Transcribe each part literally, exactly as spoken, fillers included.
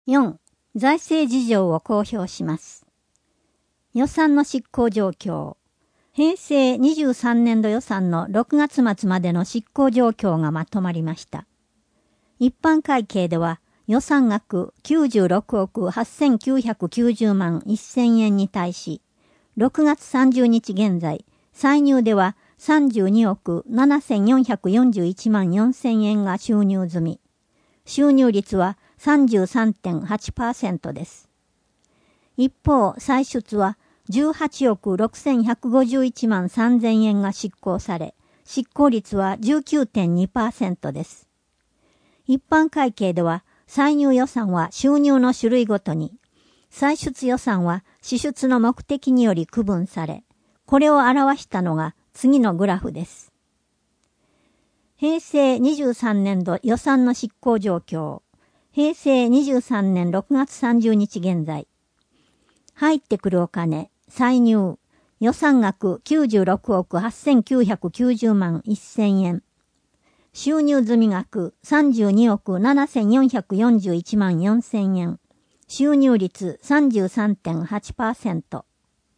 よん. 財政事情を公表します。予算の執行状況。平成にじゅうさんねんど予算のろくがつ末までの執行状況がまとまりました。一般会計では予算額きゅうじゅうろくおくはっせんきゅうひゃくきゅうじゅうまんせんえんに対し、ろくがつさんじゅうにち現在、歳入ではさんじゅうにおくななせんよんひゃくよんじゅういちまんよんせんえんが収入済み。収入率は さんじゅうさんてんはちパーセント です。一方、歳出はじゅうはちおくろくせんひゃくごじゅういちまんさんぜんえんが執行され、執行率は じゅうきゅうてんにパーセント です。一般会計では、歳入予算は収入の種類ごとに、歳出予算は支出の目的により区分され、これを表したのが次のグラフです。平成にじゅうさんねんど予算の執行状況。平成にじゅうさんねんろくがつさんじゅうにち現在。入ってくるお金、歳入、予算額きゅうじゅうろくおくはっせんきゅうひゃくきゅうじゅうまんせんえん。収入済み額さんじゅうにおくななせんよんひゃくよんじゅういちまんよんせんえん。収入率 さんじゅうさんてんはちパーセント。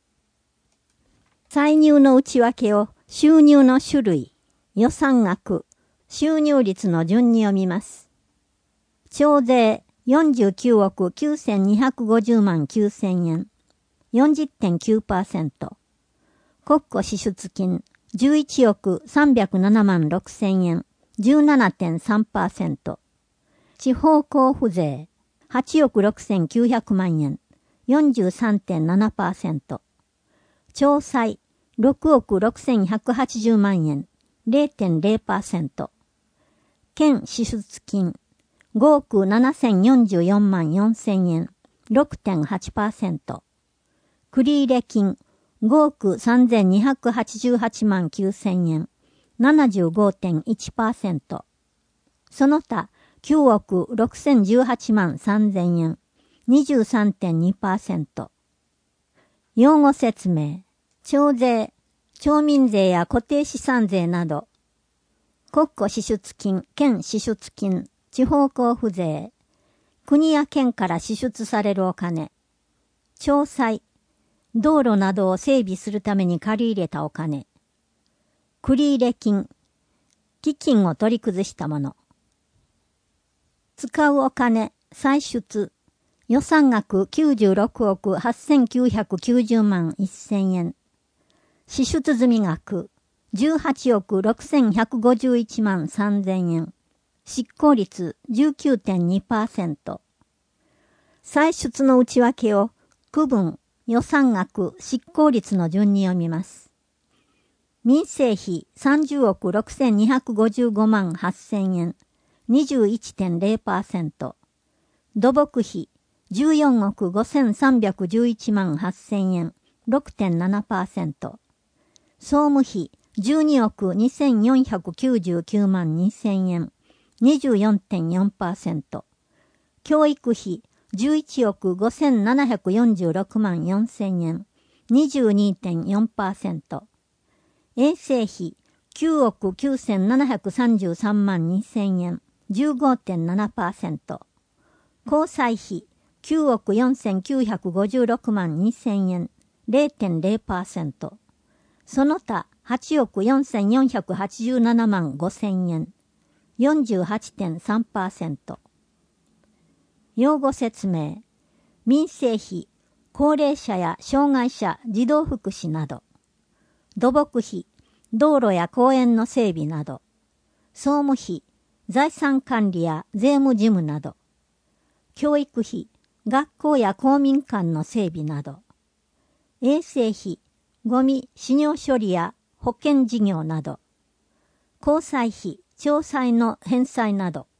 歳入の内訳を収入の種類、予算額、収入率の順に読みます。徴税よんじゅうきゅうおくきゅうせんにひゃくごじゅうまんきゅうせんえん。よんじゅってんきゅうパーセント。国庫支出金じゅういちおくさんびゃくななまんろくせんえん。じゅうななてんさんパーセント。地方交付税はちおくろくせんきゅうひゃくまんえん。よんじゅうさんてんななパーセント。徴歳ろくおくろくせんひゃくはちじゅうまんえん。れいてんれいパーセント。県支出金ごおくななせんよんじゅうよんまんよんせんえん。ろくてんはちパーセント。繰入金ごおくさんぜんにひゃくはちじゅうはちまんきゅうせんえん。ななじゅうごてんいちパーセント。その他きゅうおくろくせんじゅうはちまんさんぜんえん。にじゅうさんてんにパーセント。用語説明。徴税、町民税や固定資産税など、国庫支出金、県支出金、地方交付税、国や県から支出されるお金、徴歳、道路などを整備するために借り入れたお金、繰入金、基金を取り崩したもの、使うお金、歳出、予算額きゅうじゅうろくおくはっせんきゅうひゃくきゅうじゅうまんせんえん、支出済み額じゅうはちおくろくせんひゃくごじゅういちまんさんぜんえん。執行率 じゅうきゅうてんにパーセント。歳出の内訳を区分、予算額、執行率の順に読みます。民生費さんじゅうおくろくせんにひゃくごじゅうごまんはっせんえん。にじゅういちてんれいパーセント。土木費じゅうよんおくごせんさんびゃくじゅういちまんはっせんえん。ろくてんななパーセント。総務費じゅうにおくにせんよんひゃくきゅうじゅうきゅうまんにせんえん。にじゅうよんてんよんパーセント。教育費じゅういちおくごせんななひゃくよんじゅうろくまんよんせんえん。にじゅうにてんよんパーセント。衛生費きゅうおくきゅうせんななひゃくさんじゅうさんまんにせんえん。じゅうごてんななパーセント。交際費きゅうおくよんせんきゅうひゃくごじゅうろくまんにせんえん。れいてんれいパーセント。その他はちおくよんせんよんひゃくはちじゅうななまんごせんえん。よんじゅうはちてんさんパーセント。用語説明。民生費、高齢者や障害者、児童福祉など。土木費、道路や公園の整備など。総務費、財産管理や税務事務など。教育費、学校や公民館の整備など。衛生費、ゴミ、死尿処理や保険事業など。交際費、徴歳の返済など。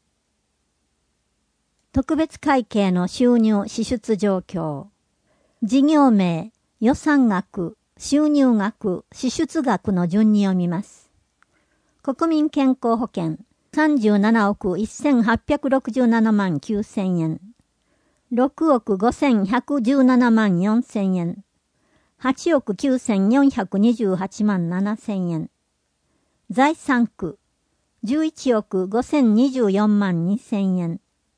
特別会計の収入支出状況。事業名、予算額、収入額、支出額の順に読みます。国民健康保険さんじゅうななおくせんはっぴゃくろくじゅうななまんきゅうせんえん。ろくおくごせんひゃくじゅうななまんよんせんえん。はちおくきゅうせんよんひゃくにじゅうはちまんななせんえん。財産区じゅういちおくごせんにじゅうよんまんにせんえん。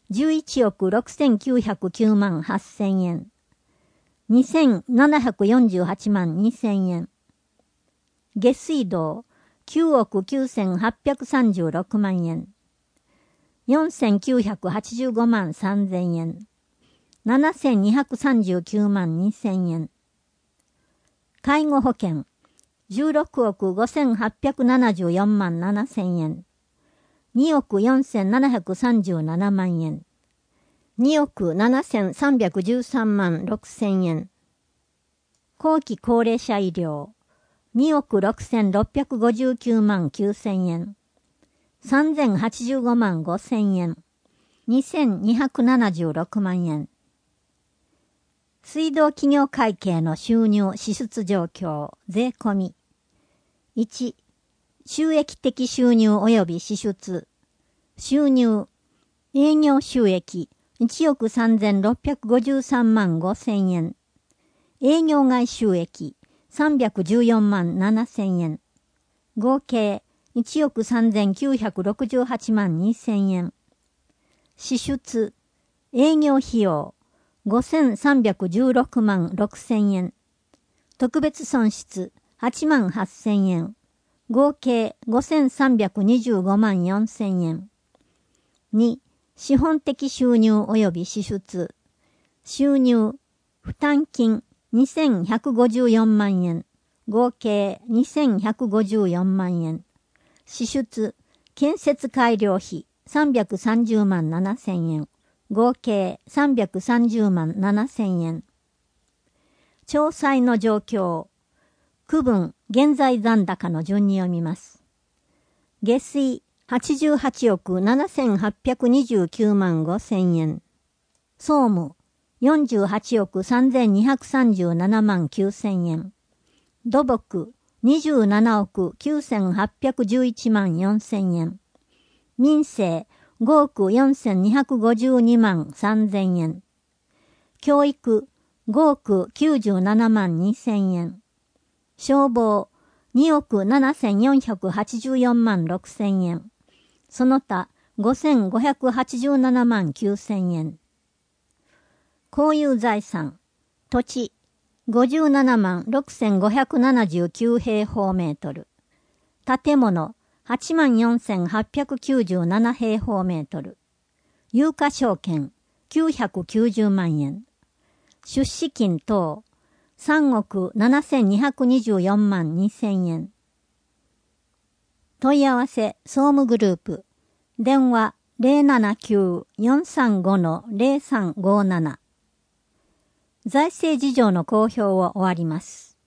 じゅういちおくろくせんきゅうひゃくきゅうまんはっせんえん。にせんななひゃくよんじゅうはちまんにせんえん。下水道、きゅうおくきゅうせんはっぴゃくさんじゅうろくまんえん。よんせんきゅうひゃくはちじゅうごまんさんぜんえん。ななせんにひゃくさんじゅうきゅうまんにせんえん。介護保険、じゅうろくおくごせんはっぴゃくななじゅうよんまんななせんえん。におくよんせんななひゃくさんじゅうななまんえん。におくななせんさんびゃくじゅうさんまんろくせんえん。後期高齢者医療、におくろくせんろっぴゃくごじゅうきゅうまんきゅうせんえん。さんぜんはちじゅうごまんごせんえん。にせんにひゃくななじゅうろくまんえん。水道企業会計の収入支出状況、税込み。いち、収益的収入及び支出。収入、営業収益、いちおくさんぜんろっぴゃくごじゅうさんまんごせんえん。営業外収益、さんびゃくじゅうよんまんななせんえん。合計、いちおくさんぜんきゅうひゃくろくじゅうはちまんにせんえん。支出、営業費用、ごせんさんびゃくじゅうろくまんろくせんえん。特別損失、はちまんはっせんえん。合計ごせんさんびゃくにじゅうごまんよんせんえん。に、資本的収入及び支出。収入、負担金にせんひゃくごじゅうよんまんえん。合計にせんひゃくごじゅうよんまんえん。支出、建設改良費さんびゃくさんじゅうまんななせんえん。合計さんびゃくさんじゅうまんななせんえん。詳細の状況。区分、現在残高の順に読みます。下水、はちじゅうはちおくななせんはっぴゃくにじゅうきゅうまんごせんえん。総務、よんじゅうはちおくさんぜんにひゃくさんじゅうななまんきゅうせんえん。土木、にじゅうななおくきゅうせんはっぴゃくじゅういちまんよんせんえん。民生、ごおくよんせんにひゃくごじゅうにまんさんぜんえん。教育、ごおくきゅうじゅうななまんにせんえん。消防、におくななせんよんひゃくはちじゅうよんまんろくせんえん。その他、ごせんごひゃくはちじゅうななまんきゅうせんえん。公有財産、土地、ごじゅうななまんろくせんごひゃくななじゅうきゅうへいほうメートル。建物、はちまんよんせんはっぴゃくきゅうじゅうななへいほうメートル。有価証券、きゅうひゃくきゅうじゅうまんえん。出資金等、さんおくななせんにひゃくにじゅうよんまんにせんえん。問い合わせ、総務グループ。電話 ゼロななきゅう よんさんご ゼロさんごなな。財政事情の公表を終わります。